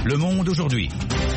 Le Monde aujourd'hui.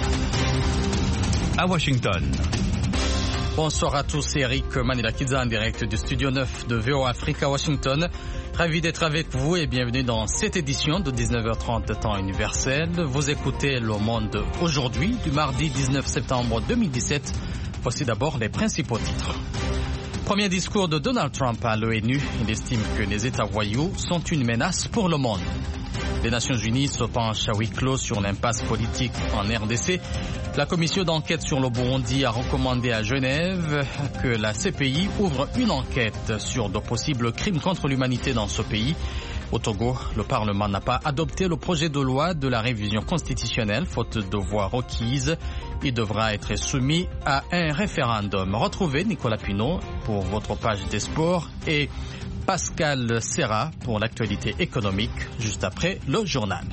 À Washington. Bonsoir à tous, c'est Eric Manilakidza en direct du studio 9 de VOA Afrique à Washington. Ravi d'être avec vous et bienvenue dans cette édition de 19h30 temps universel. Vous écoutez Le Monde aujourd'hui du mardi 19 septembre 2017. Voici d'abord les principaux titres. Premier discours de Donald Trump à l'ONU. Il estime que les États voyous sont une menace pour le monde. Les Nations Unies se penchent à huis clos sur l'impasse politique en RDC. La commission d'enquête sur le Burundi a recommandé à Genève que la CPI ouvre une enquête sur de possibles crimes contre l'humanité dans ce pays. Au Togo, le Parlement n'a pas adopté le projet de loi de la révision constitutionnelle, faute de voix requises. Il devra être soumis à un référendum. Retrouvez Nicolas Pinault pour votre page des sports et Pascal Serra pour l'actualité économique, juste après le journal.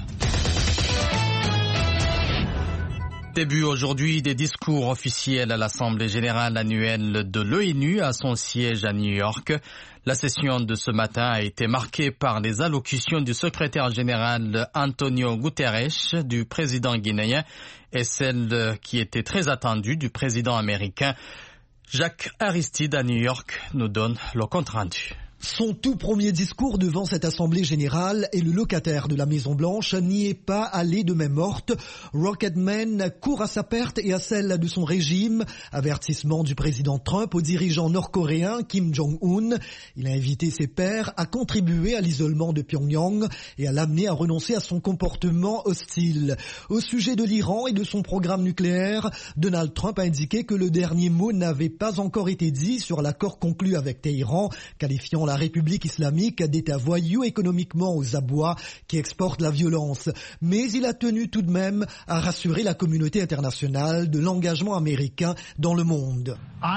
Début aujourd'hui des discours officiels à l'Assemblée générale annuelle de l'ONU à son siège à New York. La session de ce matin a été marquée par les allocutions du secrétaire général Antonio Guterres, du président guinéen, et celle qui était très attendue du président américain. Jacques Aristide à New York nous donne le compte-rendu. Son tout premier discours devant cette assemblée générale et le locataire de la Maison-Blanche n'y est pas allé de main morte. Rocketman court à sa perte et à celle de son régime. Avertissement du président Trump au dirigeant nord-coréen Kim Jong-un. Il a invité ses pairs à contribuer à l'isolement de Pyongyang et à l'amener à renoncer à son comportement hostile. Au sujet de l'Iran et de son programme nucléaire, Donald Trump a indiqué que le dernier mot n'avait pas encore été dit sur l'accord conclu avec Téhéran, qualifiant la République islamique d'État voyou économiquement aux abois qui exporte la violence. Mais il a tenu tout de même à rassurer la communauté internationale de l'engagement américain dans le monde.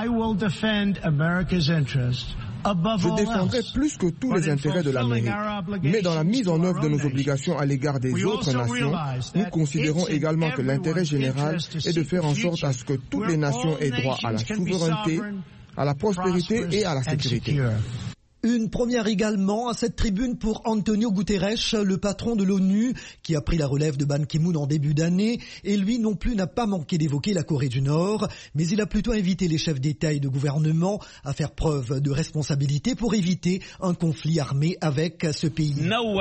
Je défendrai plus que tous les intérêts de l'Amérique. Mais dans la mise en œuvre de nos obligations à l'égard des autres nations, nous considérons également que l'intérêt général est de faire en sorte à ce que toutes les nations aient droit à la souveraineté, à la prospérité et à la sécurité. Une première également à cette tribune pour Antonio Guterres, le patron de l'ONU, qui a pris la relève de Ban Ki-moon en début d'année, et lui non plus n'a pas manqué d'évoquer la Corée du Nord, mais il a plutôt invité les chefs d'État et de gouvernement à faire preuve de responsabilité pour éviter un conflit armé avec ce pays.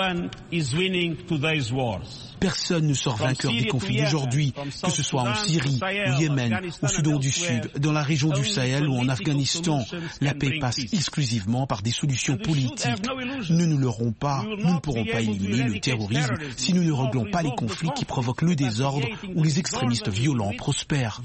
Personne ne sort vainqueur des conflits d'aujourd'hui, que ce soit en Syrie, au Yémen, au Soudan du Sud, dans la région du Sahel ou en Afghanistan. La paix passe exclusivement par des solutions politiques. Ne nous leurrons pas, nous ne pourrons pas éliminer le terrorisme si nous ne réglons pas les conflits qui provoquent le désordre où les extrémistes violents prospèrent.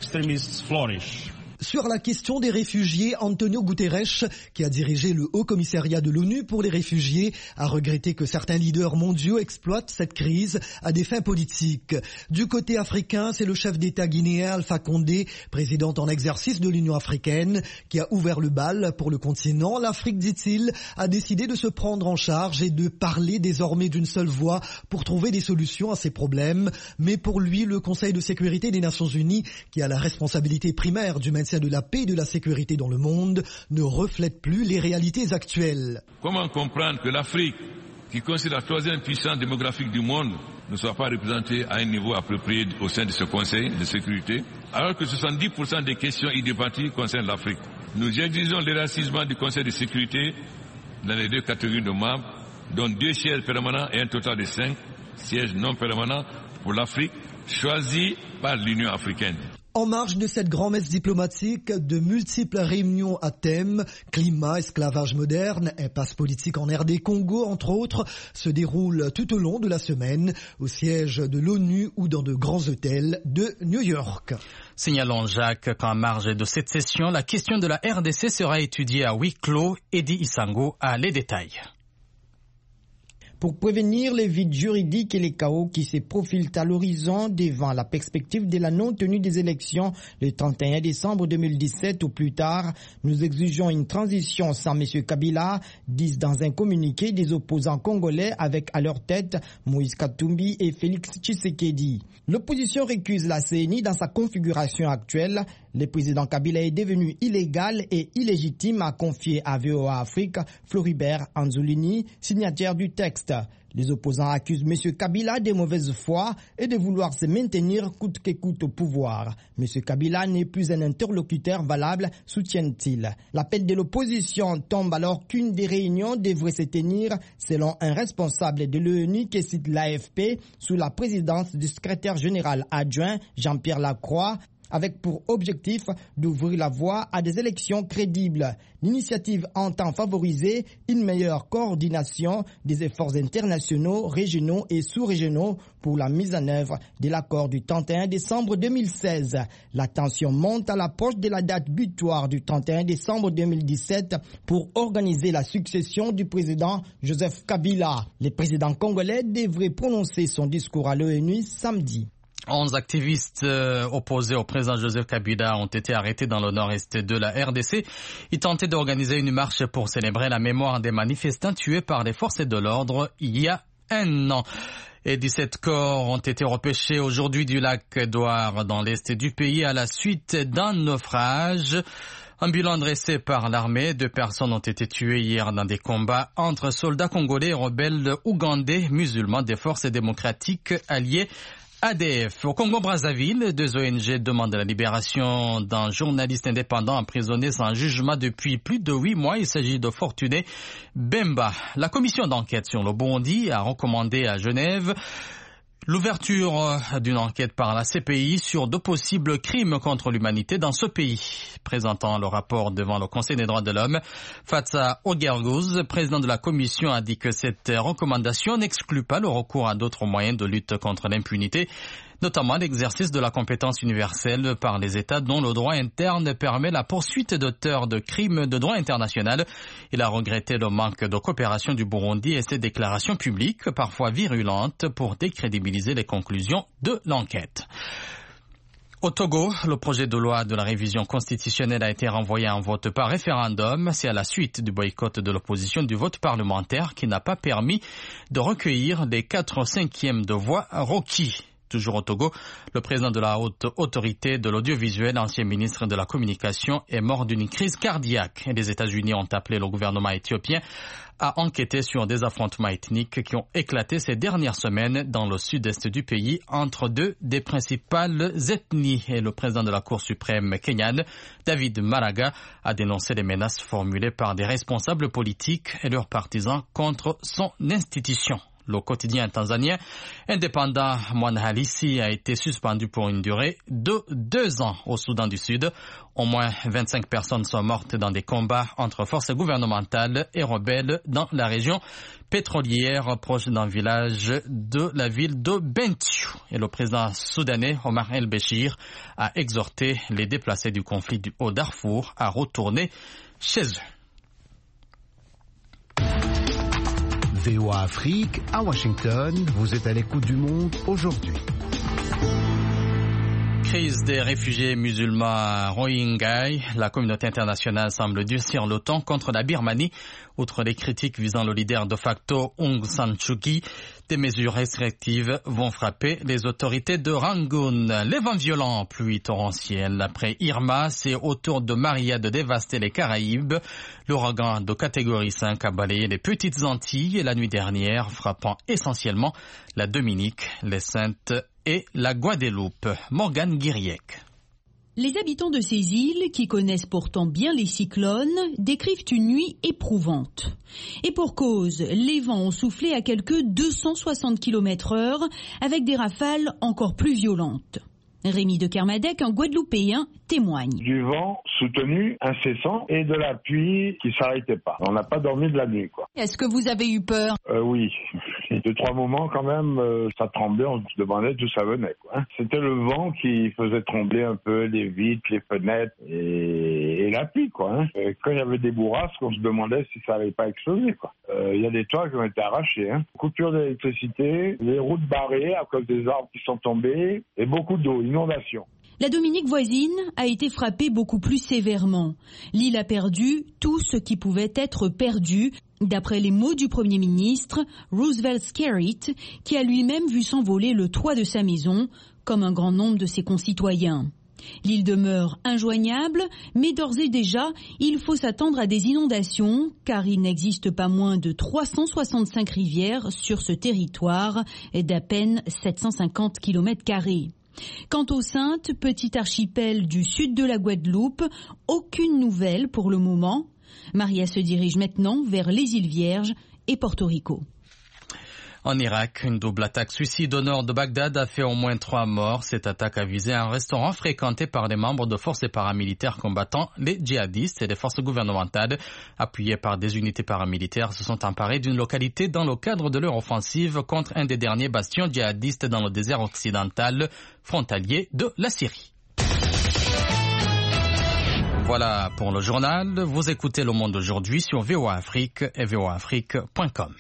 Sur la question des réfugiés, Antonio Guterres, qui a dirigé le Haut Commissariat de l'ONU pour les réfugiés, a regretté que certains leaders mondiaux exploitent cette crise à des fins politiques. Du côté africain, c'est le chef d'État guinéen Alpha Condé, président en exercice de l'Union africaine, qui a ouvert le bal pour le continent. L'Afrique, dit-il, a décidé de se prendre en charge et de parler désormais d'une seule voix pour trouver des solutions à ces problèmes. Mais pour lui, le Conseil de sécurité des Nations Unies, qui a la responsabilité primaire du maintien de la paix et de la sécurité dans le monde, ne reflète plus les réalités actuelles. Comment comprendre que l'Afrique, qui constitue la troisième puissance démographique du monde, ne soit pas représentée à un niveau approprié au sein de ce Conseil de sécurité, alors que 70% des questions y débattues concernent l'Afrique. Nous exigeons l'élargissement du Conseil de sécurité dans les deux catégories de membres, dont 2 sièges permanents et un total de 5 sièges non permanents pour l'Afrique, choisis par l'Union africaine. En marge de cette grand-messe diplomatique, de multiples réunions à thème, climat, esclavage moderne, impasse politique en RD Congo, entre autres, se déroulent tout au long de la semaine au siège de l'ONU ou dans de grands hôtels de New York. Signalons, Jacques, qu'en marge de cette session, la question de la RDC sera étudiée à huis clos. Eddie Isango a les détails. Pour prévenir les vides juridiques et les chaos qui se profilent à l'horizon devant la perspective de la non-tenue des élections le 31 décembre 2017 ou plus tard, nous exigeons une transition sans M. Kabila, disent dans un communiqué des opposants congolais avec à leur tête Moïse Katumbi et Félix Tshisekedi. L'opposition récuse la CENI dans sa configuration actuelle. Le président Kabila est devenu illégal et illégitime, a confié à VOA Afrique Floribert Anzolini, signataire du texte. Les opposants accusent M. Kabila de mauvaise foi et de vouloir se maintenir coûte que coûte au pouvoir. M. Kabila n'est plus un interlocuteur valable, soutiennent-ils. L'appel de l'opposition tombe alors qu'une des réunions devrait se tenir, selon un responsable de l'ONU qui cite l'AFP, sous la présidence du secrétaire général adjoint Jean-Pierre Lacroix, avec pour objectif d'ouvrir la voie à des élections crédibles. L'initiative entend favoriser une meilleure coordination des efforts internationaux, régionaux et sous-régionaux pour la mise en œuvre de l'accord du 31 décembre 2016. La tension monte à l'approche de la date butoir du 31 décembre 2017 pour organiser la succession du président Joseph Kabila. Le président congolais devrait prononcer son discours à l'ONU samedi. 11 activistes opposés au président Joseph Kabila ont été arrêtés dans le nord-est de la RDC. Ils tentaient d'organiser une marche pour célébrer la mémoire des manifestants tués par les forces de l'ordre il y a un an. Et 17 corps ont été repêchés aujourd'hui du lac Édouard dans l'est du pays à la suite d'un naufrage. Un bilan dressé par l'armée, 2 personnes ont été tuées hier dans des combats entre soldats congolais et rebelles ougandais musulmans des forces démocratiques alliées ADF. Au Congo-Brazzaville, 2 ONG demandent la libération d'un journaliste indépendant emprisonné sans jugement depuis plus de 8 mois. Il s'agit de Fortuné Bemba. La commission d'enquête sur le Burundi a recommandé à Genève l'ouverture d'une enquête par la CPI sur de possibles crimes contre l'humanité dans ce pays. Présentant le rapport devant le Conseil des droits de l'homme, Fatsa Ogergouz, président de la commission, a dit que cette recommandation n'exclut pas le recours à d'autres moyens de lutte contre l'impunité, notamment l'exercice de la compétence universelle par les États dont le droit interne permet la poursuite d'auteurs de crimes de droit international. Il a regretté le manque de coopération du Burundi et ses déclarations publiques, parfois virulentes, pour décrédibiliser les conclusions de l'enquête. Au Togo, le projet de loi de la révision constitutionnelle a été renvoyé en vote par référendum. C'est à la suite du boycott de l'opposition du vote parlementaire qui n'a pas permis de recueillir les 4/5 de voix requis. Toujours au Togo, le président de la haute autorité de l'audiovisuel, ancien ministre de la communication, est mort d'une crise cardiaque. Les États-Unis ont appelé le gouvernement éthiopien à enquêter sur des affrontements ethniques qui ont éclaté ces dernières semaines dans le sud-est du pays entre 2 des principales ethnies. Et le président de la Cour suprême kenyane, David Maraga, a dénoncé les menaces formulées par des responsables politiques et leurs partisans contre son institution. Le quotidien tanzanien indépendant Mwanahalisi a été suspendu pour une durée de 2 ans au Soudan du Sud. Au moins 25 personnes sont mortes dans des combats entre forces gouvernementales et rebelles dans la région pétrolière proche d'un village de la ville de Bentiu. Et le président soudanais Omar el-Béchir a exhorté les déplacés du conflit au Darfour à retourner chez eux. VOA Afrique, à Washington, vous êtes à l'écoute du monde aujourd'hui. Crise des réfugiés musulmans Rohingyas, la communauté internationale semble durcir le ton contre la Birmanie. Outre les critiques visant le leader de facto Aung San Suu Kyi, des mesures restrictives vont frapper les autorités de Rangoon. Les vents violents, pluies torrentielles. Après Irma, c'est au tour de Maria de dévaster les Caraïbes. L'ouragan de catégorie 5 a balayé les petites Antilles la nuit dernière, frappant essentiellement la Dominique, les Saintes et la Guadeloupe. Morgane Guiriec. Les habitants de ces îles, qui connaissent pourtant bien les cyclones, décrivent une nuit éprouvante. Et pour cause, les vents ont soufflé à quelques 260 km/h avec des rafales encore plus violentes. Rémi de Kermadec, un Guadeloupéen, témoigne. Du vent soutenu, incessant, et de la pluie qui s'arrêtait pas. On n'a pas dormi de la nuit, quoi. Est-ce que vous avez eu peur ? Oui. 2-3 moments quand même, ça tremblait, on se demandait d'où ça venait, quoi. C'était le vent qui faisait trembler un peu les vitres, les fenêtres et la pluie, quoi. Et quand il y avait des bourrasques, on se demandait si ça n'allait pas exploser, quoi. Il y a des toits qui ont été arrachés, Coupure d'électricité, les routes barrées à cause des arbres qui sont tombés et beaucoup d'eau, inondation. La Dominique voisine a été frappée beaucoup plus sévèrement. L'île a perdu tout ce qui pouvait être perdu, d'après les mots du Premier ministre, Roosevelt Skerrit, qui a lui-même vu s'envoler le toit de sa maison, comme un grand nombre de ses concitoyens. L'île demeure injoignable, mais d'ores et déjà, il faut s'attendre à des inondations, car il n'existe pas moins de 365 rivières sur ce territoire d'à peine 750 km². Quant aux Saintes, petit archipel du sud de la Guadeloupe, aucune nouvelle pour le moment. Maria se dirige maintenant vers les îles Vierges et Porto Rico. En Irak, une double attaque suicide au nord de Bagdad a fait au moins 3 morts. Cette attaque a visé un restaurant fréquenté par des membres de forces paramilitaires combattant les djihadistes et des forces gouvernementales. Appuyées par des unités paramilitaires, se sont emparées d'une localité dans le cadre de leur offensive contre un des derniers bastions djihadistes dans le désert occidental frontalier de la Syrie. Voilà pour le journal. Vous écoutez Le Monde aujourd'hui sur VOA Afrique et voaafrique.com.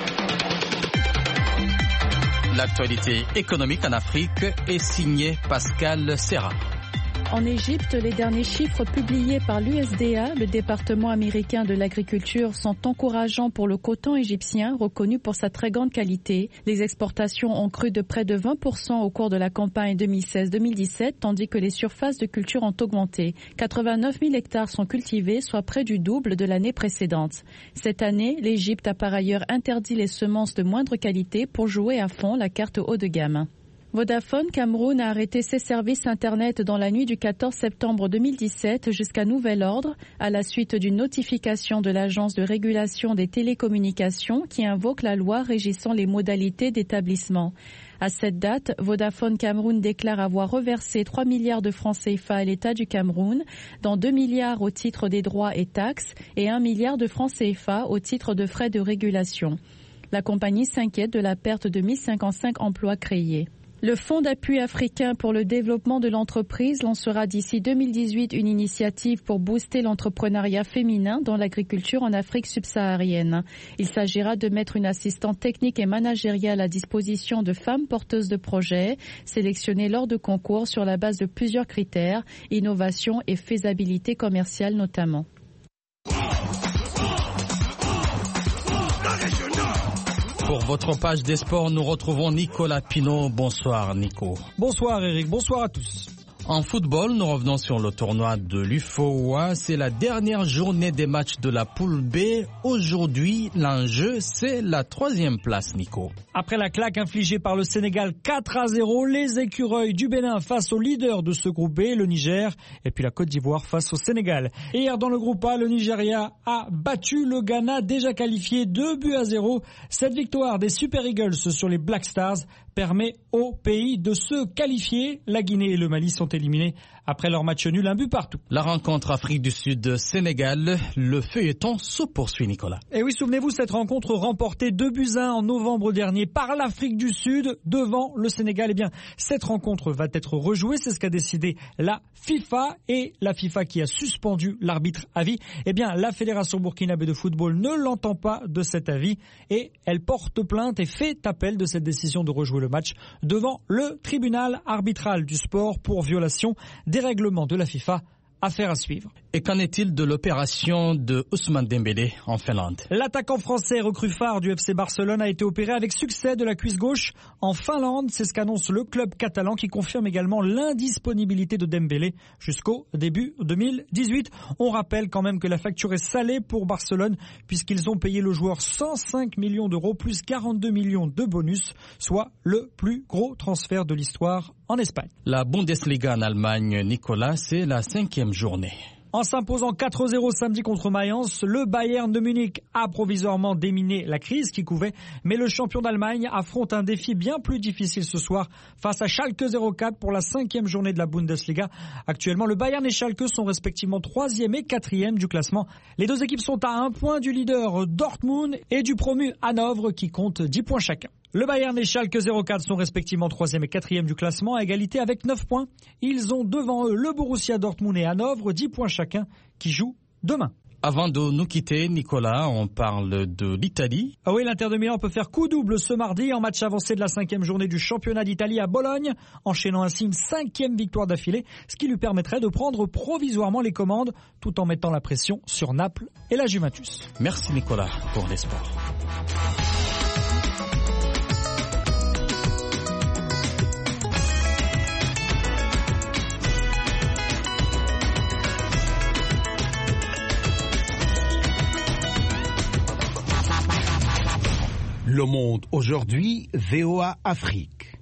L'actualité économique en Afrique est signée Pascal Serra. En Égypte, les derniers chiffres publiés par l'USDA, le département américain de l'agriculture, sont encourageants pour le coton égyptien, reconnu pour sa très grande qualité. Les exportations ont cru de près de 20% au cours de la campagne 2016-2017, tandis que les surfaces de culture ont augmenté. 89 000 hectares sont cultivés, soit près du double de l'année précédente. Cette année, l'Égypte a par ailleurs interdit les semences de moindre qualité pour jouer à fond la carte haut de gamme. Vodafone Cameroun a arrêté ses services Internet dans la nuit du 14 septembre 2017 jusqu'à nouvel ordre, à la suite d'une notification de l'Agence de régulation des télécommunications qui invoque la loi régissant les modalités d'établissement. À cette date, Vodafone Cameroun déclare avoir reversé 3 milliards de francs CFA à l'État du Cameroun, dont 2 milliards au titre des droits et taxes et 1 milliard de francs CFA au titre de frais de régulation. La compagnie s'inquiète de la perte de 1055 emplois créés. Le Fonds d'appui africain pour le développement de l'entreprise lancera d'ici 2018 une initiative pour booster l'entrepreneuriat féminin dans l'agriculture en Afrique subsaharienne. Il s'agira de mettre une assistante technique et managériale à disposition de femmes porteuses de projets, sélectionnées lors de concours sur la base de plusieurs critères, innovation et faisabilité commerciale notamment. Pour votre page des sports, nous retrouvons Nicolas Pinault. Bonsoir Nico. Bonsoir Eric, bonsoir à tous. En football, nous revenons sur le tournoi de l'UFOA. C'est la dernière journée des matchs de la poule B. Aujourd'hui, l'enjeu, c'est la 3e place, Nico. Après la claque infligée par le Sénégal 4-0, les écureuils du Bénin face au leader de ce groupe B, le Niger, et puis la Côte d'Ivoire face au Sénégal. Hier, dans le groupe A, le Nigeria a battu le Ghana, déjà qualifié 2-0. Cette victoire des Super Eagles sur les Black Stars permet au pays de se qualifier. La Guinée et le Mali sont éliminés après leur match nul, 1 but partout. La rencontre Afrique du Sud-Sénégal, le feuilleton se poursuit, Nicolas. Et oui, souvenez-vous, cette rencontre remportée 2-1 en novembre dernier par l'Afrique du Sud devant le Sénégal. Eh bien, cette rencontre va être rejouée, c'est ce qu'a décidé la FIFA, et la FIFA qui a suspendu l'arbitre à vie. Eh bien, la Fédération burkinabé de football ne l'entend pas de cet avis et elle porte plainte et fait appel de cette décision de rejouer le match devant le tribunal arbitral du sport pour violation des règlements de la FIFA. Affaire à suivre. Et qu'en est-il de l'opération de Ousmane Dembélé en Finlande? L'attaquant français recrue phare du FC Barcelone a été opéré avec succès de la cuisse gauche en Finlande. C'est ce qu'annonce le club catalan qui confirme également l'indisponibilité de Dembélé jusqu'au début 2018. On rappelle quand même que la facture est salée pour Barcelone puisqu'ils ont payé le joueur 105 millions d'euros plus 42 millions de bonus, soit le plus gros transfert de l'histoire en Espagne. La Bundesliga en Allemagne, Nicolas, c'est la 5e journée. En s'imposant 4-0 samedi contre Mayence, le Bayern de Munich a provisoirement déminé la crise qui couvait, mais le champion d'Allemagne affronte un défi bien plus difficile ce soir face à Schalke 04 pour la 5e journée de la Bundesliga. Actuellement, le Bayern et Schalke sont respectivement 3e et 4e du classement. Les deux équipes sont à 1 point du leader Dortmund et du promu Hanovre qui compte 10 points chacun. Le Bayern et Schalke 04 sont respectivement 3e et 4e du classement à égalité avec 9 points. Ils ont devant eux le Borussia Dortmund et Hanovre, 10 points chacun, qui jouent demain. Avant de nous quitter, Nicolas, on parle de l'Italie. Ah oui, l'Inter de Milan peut faire coup double ce mardi en match avancé de la 5e journée du championnat d'Italie à Bologne, enchaînant ainsi une 5e victoire d'affilée, ce qui lui permettrait de prendre provisoirement les commandes tout en mettant la pression sur Naples et la Juventus. Merci Nicolas pour les sports. Le Monde aujourd'hui, VOA Afrique.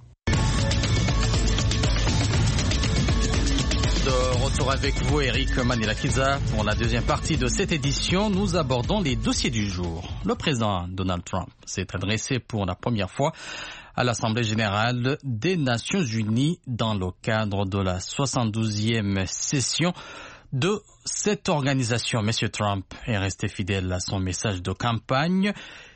De retour avec vous, Eric Manilakiza. Pour la deuxième partie de cette édition, nous abordons les dossiers du jour. Le président Donald Trump s'est adressé pour la première fois à l'Assemblée générale des Nations unies dans le cadre de la 72e session de cette organisation. Monsieur Trump est resté fidèle à son message de campagne.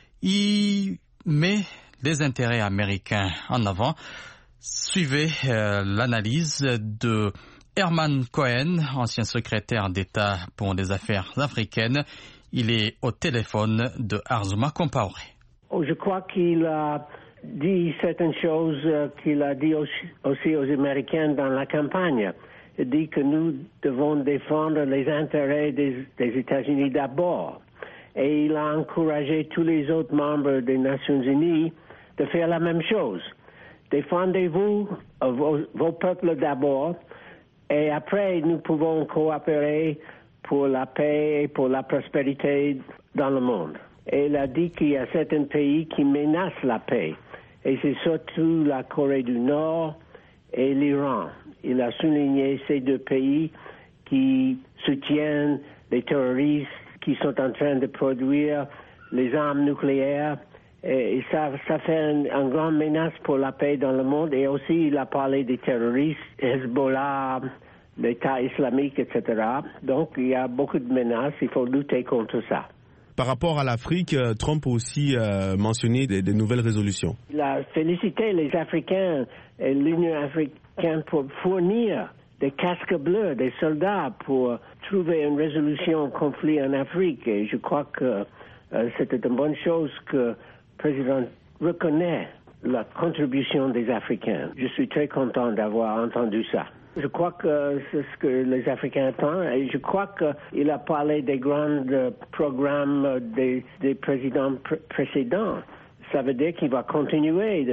Il met les intérêts américains en avant. Suivez l'analyse de Herman Cohen, ancien secrétaire d'État pour les affaires africaines. Il est au téléphone de Arzuma Compaoré. Je crois qu'il a dit certaines choses qu'il a dit aussi aux Américains dans la campagne. Il dit que nous devons défendre les intérêts des États-Unis d'abord. Et il a encouragé tous les autres membres des Nations unies de faire la même chose. Défendez-vous, vos peuples d'abord. Et après, nous pouvons coopérer pour la paix et pour la prospérité dans le monde. Et il a dit qu'il y a certains pays qui menacent la paix. Et c'est surtout la Corée du Nord et l'Iran. Il a souligné ces deux pays qui soutiennent les terroristes qui sont en train de produire les armes nucléaires. Et ça fait une grande menace pour la paix dans le monde. Et aussi, il a parlé des terroristes, Hezbollah, l'État islamique, etc. Donc, il y a beaucoup de menaces. Il faut lutter contre ça. Par rapport à l'Afrique, Trump a aussi mentionné des nouvelles résolutions. Il a félicité les Africains et l'Union africaine pour fournir des casques bleus, des soldats pour trouver une résolution au conflit en Afrique. Et je crois que c'était une bonne chose que le président reconnaît la contribution des Africains. Je suis très content d'avoir entendu ça. Je crois que c'est ce que les Africains attendent et je crois qu'il a parlé des grands programmes des présidents précédents. Ça veut dire qu'il va continuer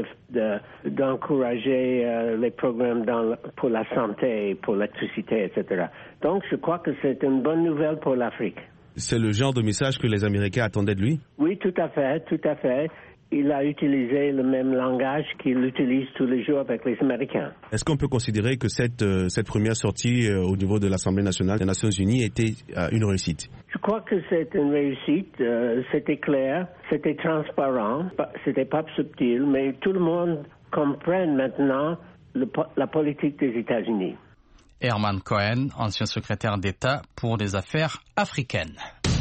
d'encourager les programmes pour la santé, pour l'électricité, etc. Donc je crois que c'est une bonne nouvelle pour l'Afrique. C'est le genre de message que les Américains attendaient de lui? Oui, tout à fait, tout à fait. Il a utilisé le même langage qu'il utilise tous les jours avec les Américains. Est-ce qu'on peut considérer que cette première sortie au niveau de l'Assemblée nationale des Nations unies était une réussite? Je crois que c'est une réussite. C'était clair, c'était transparent, c'était pas subtil, mais tout le monde comprend maintenant la politique des États-Unis. Herman Cohen, ancien secrétaire d'État pour les affaires africaines.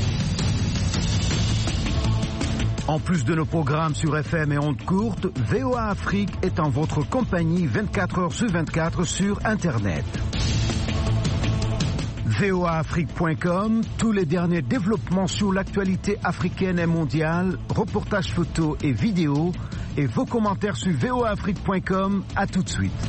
En plus de nos programmes sur FM et ondes courtes, VOA Afrique est en votre compagnie 24 heures sur 24 sur Internet. voaafrique.com, tous les derniers développements sur l'actualité africaine et mondiale, reportages photos et vidéos, et vos commentaires sur voaafrique.com. À tout de suite.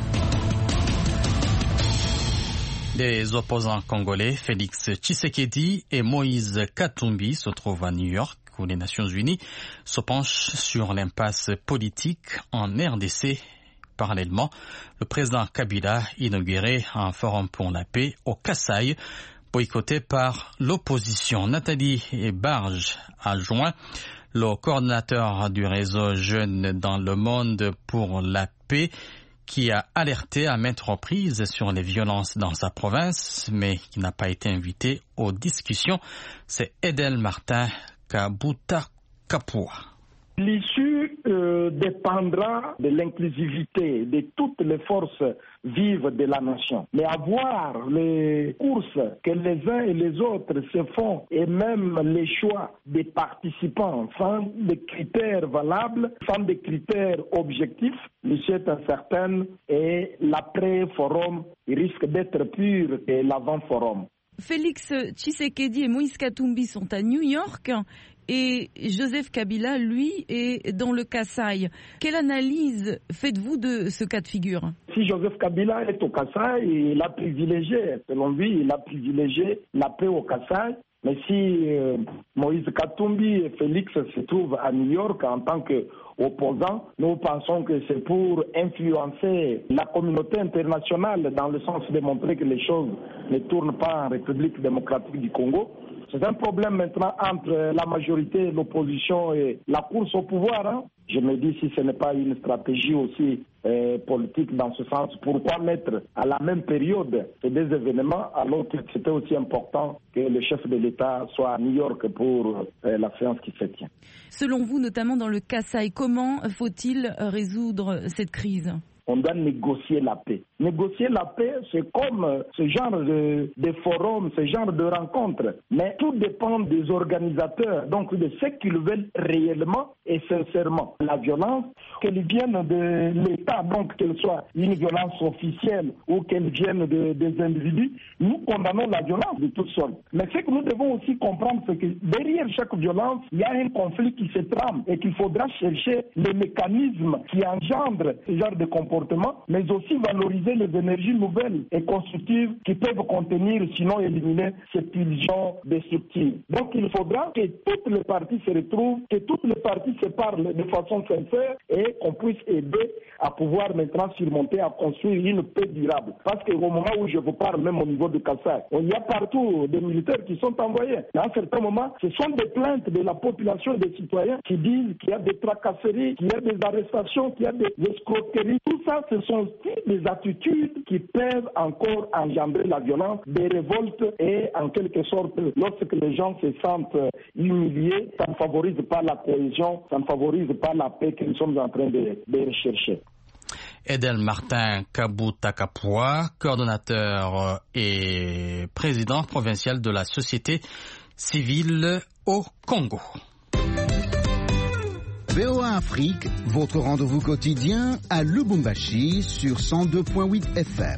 Les opposants congolais Félix Tshisekedi et Moïse Katumbi se trouvent à New York, où les Nations Unies se penchent sur l'impasse politique en RDC. Parallèlement, le président Kabila inaugurait un forum pour la paix au Kasaï, boycotté par l'opposition. Nathalie Barge a joint le coordinateur du réseau Jeunes dans le monde pour la paix, qui a alerté à maintes reprises sur les violences dans sa province, mais qui n'a pas été invité aux discussions. C'est Edel Martin Kabuta Kapua. L'issue dépendra de l'inclusivité de toutes les forces vives de la nation. Mais avoir les courses que les uns et les autres se font et même les choix des participants sans des critères valables, sans des critères objectifs, l'issue est incertaine et l'après-forum risque d'être pire que l'avant-forum. Félix Tshisekedi et Moïse Katumbi sont à New York et Joseph Kabila, lui, est dans le Kasaï. Quelle analyse faites-vous de ce cas de figure? Si Joseph Kabila est au Kasaï, il a privilégié, selon lui, il a privilégié la paix au Kasaï. Mais si Moïse Katumbi et Félix se trouvent à New York en tant qu'opposants, nous pensons que c'est pour influencer la communauté internationale dans le sens de montrer que les choses ne tournent pas en République démocratique du Congo. C'est un problème maintenant entre la majorité, l'opposition et la course au pouvoir. Je me dis, si ce n'est pas une stratégie aussi politique dans ce sens, pourquoi mettre à la même période ces deux événements alors que c'était aussi important que le chef de l'État soit à New York pour la séance qui se tient. Selon vous, notamment dans le Kasaï, comment faut-il résoudre cette crise ? On doit négocier la paix. Négocier la paix, c'est comme ce genre de forums, ce genre de rencontres. Mais tout dépend des organisateurs, donc de ce qu'ils veulent réellement et sincèrement. La violence, qu'elle vienne de l'État, donc qu'elle soit une violence officielle ou qu'elle vienne des individus, nous condamnons la violence de toutes sortes. Mais ce que nous devons aussi comprendre, c'est que derrière chaque violence, il y a un conflit qui se trame et qu'il faudra chercher les mécanismes qui engendrent ce genre de comportement, mais aussi valoriser les énergies nouvelles et constructives qui peuvent contenir, sinon éliminer ces pulsions destructives. Donc il faudra que toutes les parties se retrouvent, que toutes les parties se parlent de façon sincère et qu'on puisse aider à pouvoir maintenant surmonter, à construire une paix durable. Parce qu'au moment où je vous parle, même au niveau de Kasaï, il y a partout des militaires qui sont envoyés. À un certain moment, ce sont des plaintes de la population, des citoyens qui disent qu'il y a des tracasseries, qu'il y a des arrestations, qu'il y a des escroqueries. Tout ça, ce sont aussi des attitudes qui peuvent encore engendrer la violence, des révoltes et en quelque sorte, lorsque les gens se sentent humiliés, ça ne favorise pas la cohésion, ça ne favorise pas la paix que nous sommes en train de rechercher. Edel Martin Kaboutakapua, coordonnateur et président provincial de la société civile au Congo. VOA Afrique, votre rendez-vous quotidien à Lubumbashi sur 102.8 FM.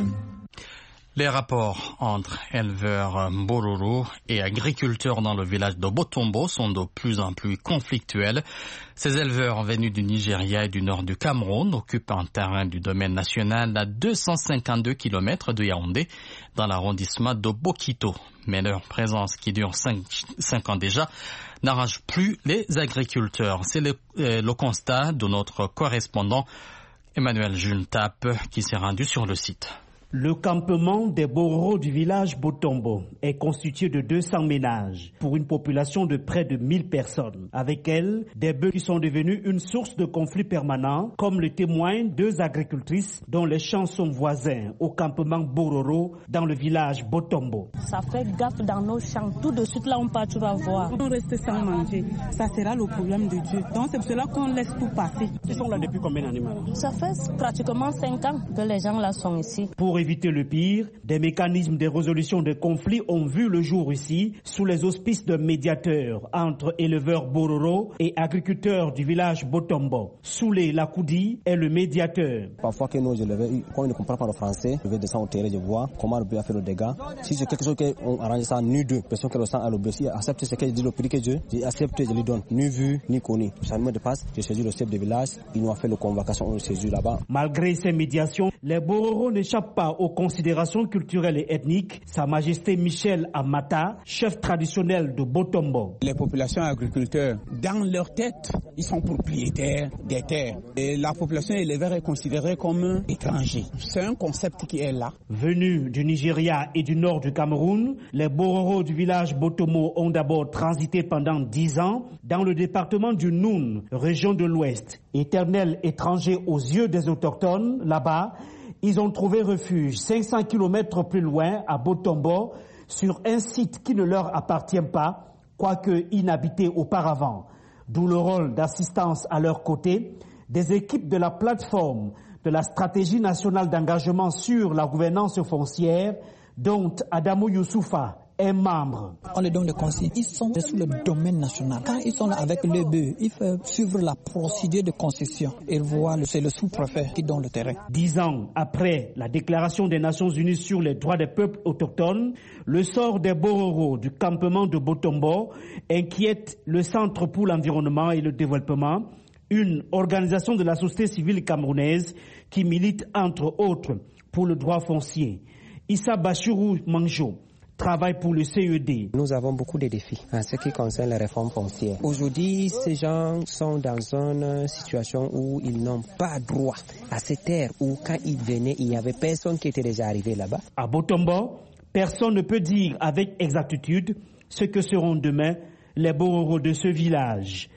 Les rapports entre éleveurs Bororo et agriculteurs dans le village de Botombo sont de plus en plus conflictuels. Ces éleveurs venus du Nigeria et du nord du Cameroun occupent un terrain du domaine national à 252 km de Yaoundé, dans l'arrondissement de Bokito. Mais leur présence, qui dure 5 ans déjà, n'arrange plus les agriculteurs. C'est le constat de notre correspondant Emmanuel Juntap qui s'est rendu sur le site. Le campement des Bororo du village Botombo est constitué de 200 ménages pour une population de près de 1000 personnes. Avec elles, des bœufs qui sont devenus une source de conflits permanents, comme le témoignent 2 agricultrices dont les champs sont voisins au campement Bororo dans le village Botombo. Ça fait gaffe dans nos champs. Tout de suite là on part, tu vas voir. On reste sans manger. Ça sera le problème de Dieu. Donc c'est pour cela qu'on laisse tout passer. Ils sont là depuis combien d'années? Ça fait pratiquement 5 ans que les gens là sont ici. Pour éviter le pire, des mécanismes de résolution des conflits ont vu le jour ici, sous les auspices d'un médiateur entre éleveurs Bororo et agriculteurs du village Botombo. Soulé Lakoudi est le médiateur. Parfois que nos éleveurs, quand ils ne comprennent pas le français, je vais descendre au terrain, je vois comment le bœuf a fait le dégât. Si c'est quelque chose qu'on arrange ça, ni deux personnes qui le sentent à le bœuf, si accepte ce que je dis, le prix que j'ai accepté, je lui donne, ni vu, ni connu. Ça me dépasse, j'ai saisi le chef de village, il nous a fait la convocation, on le saisit là-bas. Malgré ces médiations, les Bororo n'échappent pas aux considérations culturelles et ethniques. Sa Majesté Michel Amata, chef traditionnel de Botombo. Les populations agriculteurs, dans leur tête, ils sont propriétaires des terres. Et la population éleveur est considérée comme étranger. C'est un concept qui est là. Venus du Nigeria et du nord du Cameroun, les Bororo du village Botombo ont d'abord transité pendant 10 ans dans le département du Noun, région de l'Ouest. Éternels étrangers aux yeux des autochtones, là-bas, ils ont trouvé refuge 500 km plus loin, à Botombo, sur un site qui ne leur appartient pas, quoique inhabité auparavant. D'où le rôle d'assistance à leur côté des équipes de la plateforme de la stratégie nationale d'engagement sur la gouvernance foncière, dont Adamou Youssoufa est membre. On les donne des conseils. Ils sont sous le domaine national. Quand ils sont là avec le bœuf, ils peuvent suivre la procédure de concession. Ils voient, c'est le sous-préfet qui donne le terrain. 10 ans après la déclaration des Nations Unies sur les droits des peuples autochtones, le sort des Bororo du campement de Botombo inquiète le Centre pour l'environnement et le développement, une organisation de la société civile camerounaise qui milite entre autres pour le droit foncier. Issa Bachirou Manjo travaille pour le CED. Nous avons beaucoup de défis en ce qui concerne les réformes foncières. Aujourd'hui, ces gens sont dans une situation où ils n'ont pas droit à ces terres où quand ils venaient, il n'y avait personne qui était déjà arrivé là-bas. À Botombo, personne ne peut dire avec exactitude ce que seront demain les Bororo de ce village.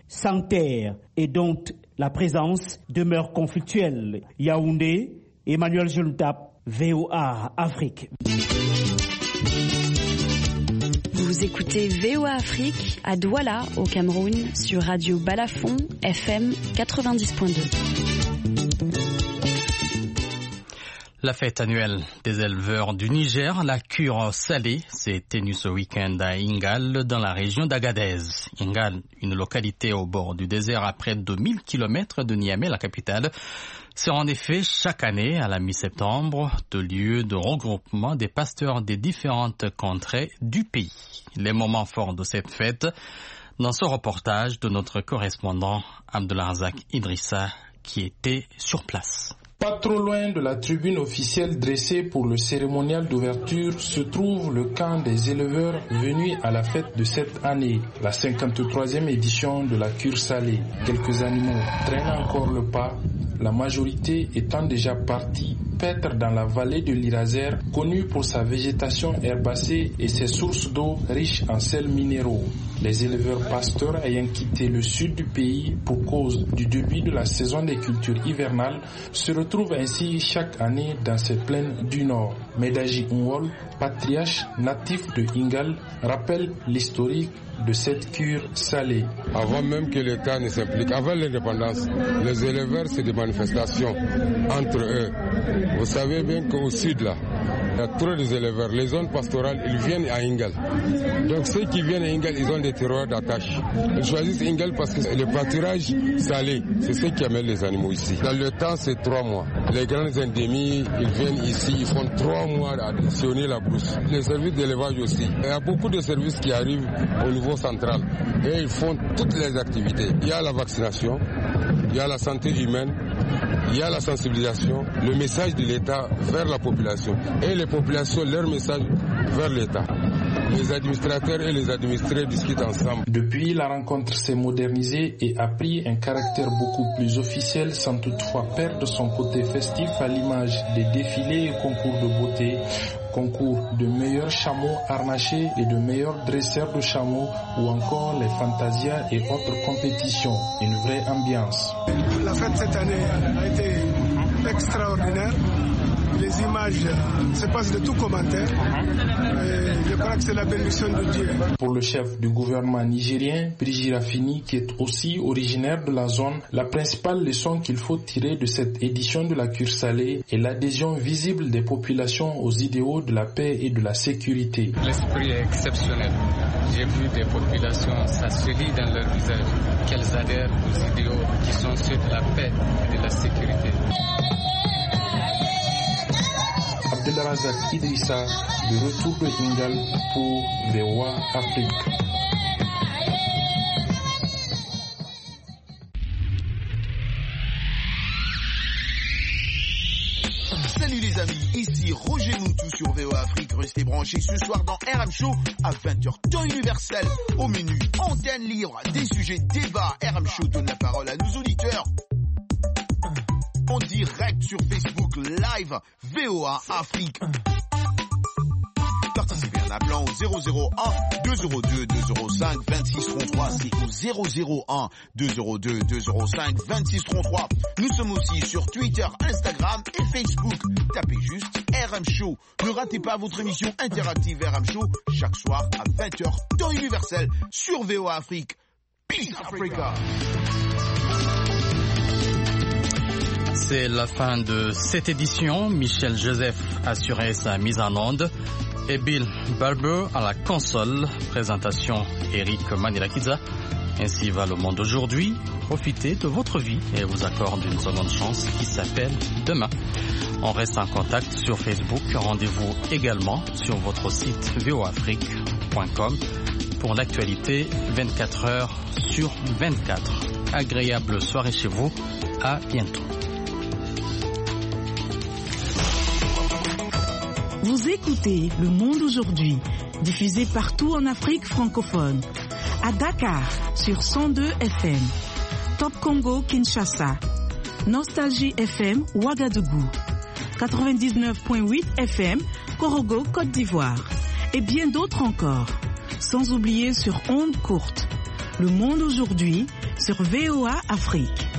sans terre et dont la présence demeure conflictuelle. Yaoundé, Emmanuel Joltap, VOA Afrique. Vous écoutez VOA Afrique à Douala, au Cameroun, sur Radio Balafon, FM 90.2. La fête annuelle des éleveurs du Niger, la cure salée, s'est tenue ce week-end à Ingal, dans la région d'Agadez. Ingal, une localité au bord du désert à près de 1000 km de Niamey, la capitale, sert en effet chaque année à la mi-septembre de lieu de regroupement des pasteurs des différentes contrées du pays. Les moments forts de cette fête, dans ce reportage de notre correspondant Abdelrazak Idrissa, qui était sur place. Pas trop loin de la tribune officielle dressée pour le cérémonial d'ouverture se trouve le camp des éleveurs venus à la fête de cette année, la 53e édition de la cure salée. Quelques animaux traînent encore le pas, la majorité étant déjà partie paître dans la vallée de l'Iraser, connue pour sa végétation herbacée et ses sources d'eau riches en sels minéraux. Les éleveurs pasteurs ayant quitté le sud du pays pour cause du début de la saison des cultures hivernales se retrouvent ainsi chaque année dans ces plaines du nord. Medaji Unwol, patriarche natif de Ingal, rappelle l'historique de cette cure salée. Avant même que l'État ne s'implique, avant l'indépendance, les éleveurs, c'est des manifestations entre eux. Vous savez bien qu'au sud, là, il y a trop d'éleveurs. Les zones pastorales, ils viennent à Ingal. Donc ceux qui viennent à Ingal, ils ont des terroirs d'attache. Ils choisissent Ingal parce que le pâturage salé, c'est ce qui amène les animaux ici. Dans le temps, c'est 3 mois. Les grandes endémies, ils viennent ici, ils font 3 mois à additionner la brousse. Les services d'élevage aussi. Il y a beaucoup de services qui arrivent au niveau central et ils font toutes les activités. Il y a la vaccination, il y a la santé humaine, il y a la sensibilisation, le message de l'État vers la population et les populations leur message vers l'État. Les administrateurs et les administrés discutent ensemble. Depuis, la rencontre s'est modernisée et a pris un caractère beaucoup plus officiel sans toutefois perdre son côté festif à l'image des défilés et concours de beauté, concours de meilleurs chameaux harnachés et de meilleurs dresseurs de chameaux ou encore les fantasias et autres compétitions. Une vraie ambiance. La fête cette année a été extraordinaire. Les images se passent de tout commentaire. Je crois que c'est la bénédiction de Dieu. Pour le chef du gouvernement nigérien, Birji Rafini, qui est aussi originaire de la zone, la principale leçon qu'il faut tirer de cette édition de la cure salée est l'adhésion visible des populations aux idéaux de la paix et de la sécurité. L'esprit est exceptionnel. J'ai vu des populations, ça se lit dans leur visage, qu'elles adhèrent aux idéaux qui sont ceux de la paix et de la sécurité. Abdelrazak Idrissa, de retour de Ingal pour VOA Afrique. Salut les amis, ici Roger Moutou sur VOA Afrique. Restez branchés ce soir dans RM Show à 20h temps universel. Au menu, antenne libre, des sujets débat. RM Show donne la parole à nos auditeurs. En direct sur Facebook Live, VOA Afrique. Participez en appelant au 001 202 205 26 33. C'est au 001 202 205 26 33. Nous sommes aussi sur Twitter, Instagram et Facebook. Tapez juste RM Show. Ne ratez pas votre émission interactive RM Show chaque soir à 20h temps universel sur VOA Afrique. Peace Africa. C'est la fin de cette édition. Michel Joseph assurait sa mise en onde et Bill Barber à la console. Présentation Eric Manilakiza. Ainsi va le monde aujourd'hui. Profitez de votre vie et vous accorde une seconde chance qui s'appelle demain. On reste en contact sur Facebook. Rendez-vous également sur votre site voafrique.com pour l'actualité 24 heures sur 24. Agréable soirée chez vous. À bientôt. Vous écoutez Le Monde aujourd'hui, diffusé partout en Afrique francophone. À Dakar, sur 102 FM. Top Congo, Kinshasa. Nostalgie FM, Ouagadougou. 99.8 FM, Korogo, Côte d'Ivoire. Et bien d'autres encore. Sans oublier sur ondes courtes. Le Monde aujourd'hui, sur VOA Afrique.